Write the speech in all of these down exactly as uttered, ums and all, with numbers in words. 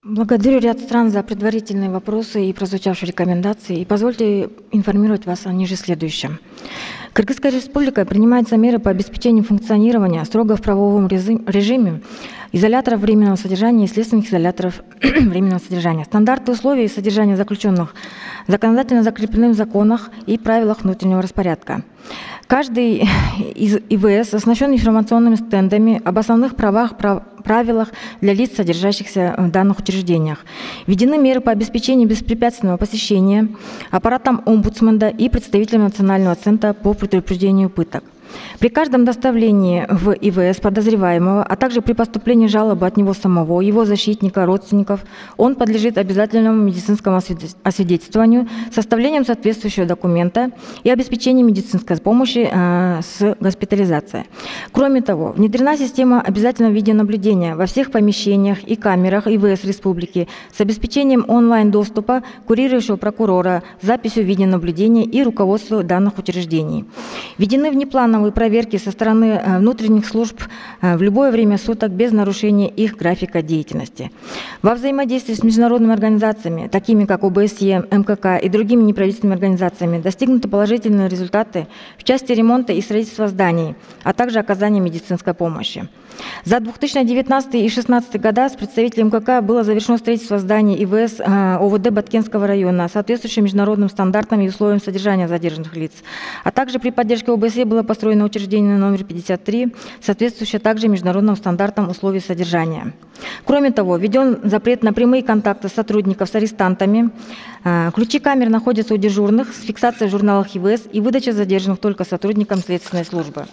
Благодарю ряд стран за предварительные вопросы и прозвучавшие рекомендации. И позвольте информировать вас о ниже следующем. Кыргызская республика принимается меры по обеспечению функционирования строго в правовом режиме изоляторов временного содержания и следственных изоляторов временного содержания. Стандарты условий содержания заключенных законодательно закреплены в законах и правилах внутреннего распорядка. Каждый из ИВС оснащен информационными стендами об основных правах, прав, правилах для лиц, содержащихся в данных учреждениях. Введены меры по обеспечению беспрепятственного посещения аппаратом омбудсмена и представителем Национального центра по предупреждению пыток. При каждом доставлении в ИВС подозреваемого, а также при поступлении жалобы от него самого, его защитника, родственников, он подлежит обязательному медицинскому освидетельствованию, составлением соответствующего документа и обеспечению медицинской помощи э, с госпитализацией. Кроме того, внедрена система обязательного видеонаблюдения во всех помещениях и камерах ИВС республики с обеспечением онлайн-доступа курирующего прокурора, записью видеонаблюдения и руководству данных учреждений. Введены внеплановые проверки со стороны внутренних служб в любое время суток без нарушения их графика деятельности. Во взаимодействии с международными организациями, такими как ОБСЕ, МКК и другими неправительственными организациями, достигнуты положительные результаты в части ремонта и строительства зданий, а также оказания медицинской помощи. За две тысячи девятнадцатый и две тысячи шестнадцатый года с представителем МКК было завершено строительство зданий ИВС ОВД Баткенского района, соответствующим международным стандартам и условиям содержания задержанных лиц. А также при поддержке ОБСЕ было построено учреждение номер пятьдесят три, соответствующее также международным стандартам условий содержания. Кроме того, введен запрет на прямые контакты сотрудников с арестантами. Ключи камер находятся у дежурных с фиксацией в журналах ИВС и выдача задержанных только сотрудникам следственной службы.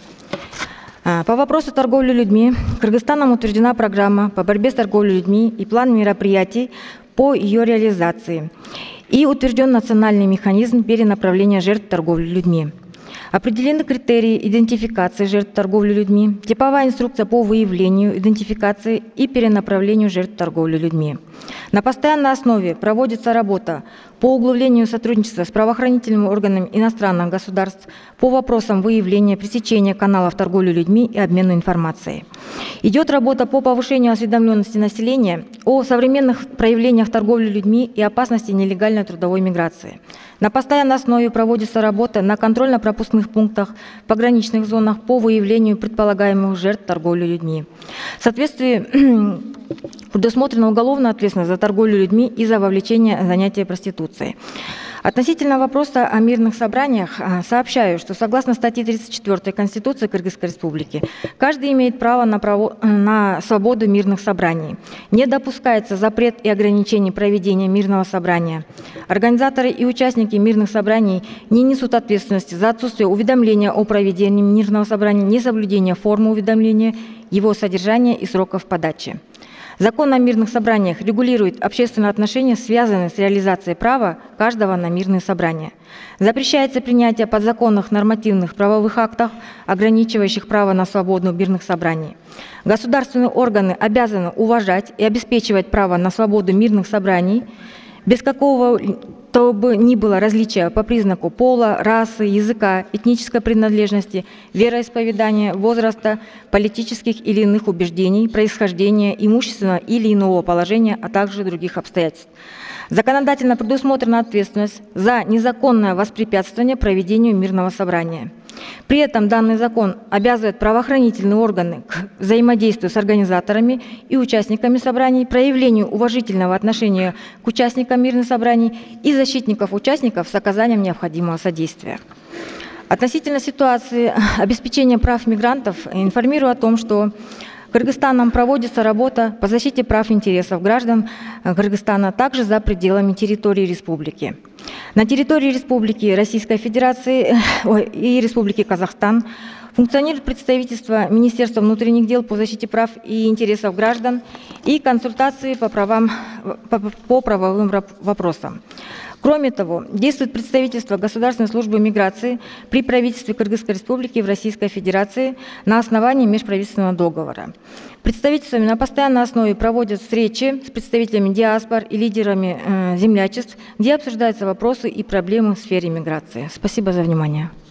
По вопросу торговли людьми Кыргызстаном утверждена программа по борьбе с торговлей людьми и план мероприятий по ее реализации. И утвержден национальный механизм перенаправления жертв торговли людьми. Определены критерии идентификации жертв торговли людьми, типовая инструкция по выявлению, идентификации и перенаправлению жертв торговли людьми. На постоянной основе проводится работа по углублению сотрудничества с правоохранительными органами иностранных государств по вопросам выявления, пресечения каналов торговли людьми и обмена информацией. Идет работа по повышению осведомленности населения о современных проявлениях торговли людьми и опасности нелегальной трудовой миграции. На постоянной основе проводится работа на контрольно-пропускных пунктах, пограничных зонах по выявлению предполагаемых жертв торговли людьми. В соответствии предусмотрена уголовная ответственность за торговлю людьми и за вовлечение в занятия проституцией. Относительно вопроса о мирных собраниях сообщаю, что согласно статье тридцать четвёртой Конституции Кыргызской Республики, каждый имеет право на, право на свободу мирных собраний. Не допускается запрет и ограничение проведения мирного собрания. Организаторы и участники мирных собраний не несут ответственности за отсутствие уведомления о проведении мирного собрания, несоблюдение формы уведомления, его содержания и сроков подачи. Закон о мирных собраниях регулирует общественные отношения, связанные с реализацией права каждого на мирные собрания. Запрещается принятие подзаконных нормативных правовых актов, ограничивающих право на свободу мирных собраний. Государственные органы обязаны уважать и обеспечивать право на свободу мирных собраний без какого-то бы ни было различия по признаку пола, расы, языка, этнической принадлежности, вероисповедания, возраста, политических или иных убеждений, происхождения, имущественного или иного положения, а также других обстоятельств. Законодательно предусмотрена ответственность за незаконное воспрепятствование проведению мирного собрания. При этом данный закон обязывает правоохранительные органы к взаимодействию с организаторами и участниками собраний, проявлению уважительного отношения к участникам мирных собраний и защитников участников с оказанием необходимого содействия. Относительно ситуации обеспечения прав мигрантов информирую о том, что Кыргызстаном проводится работа по защите прав и интересов граждан Кыргызстана также за пределами территории республики. На территории Республики Российской Федерации и Республики Казахстан функционирует представительство Министерства внутренних дел по защите прав и интересов граждан и консультации по, правам, по, по правовым вопросам. Кроме того, действует представительство Государственной службы миграции при правительстве Кыргызской Республики в Российской Федерации на основании межправительственного договора. Представительствами на постоянной основе проводят встречи с представителями диаспор и лидерами э, землячеств, где обсуждаются вопросы и проблемы в сфере миграции. Спасибо за внимание.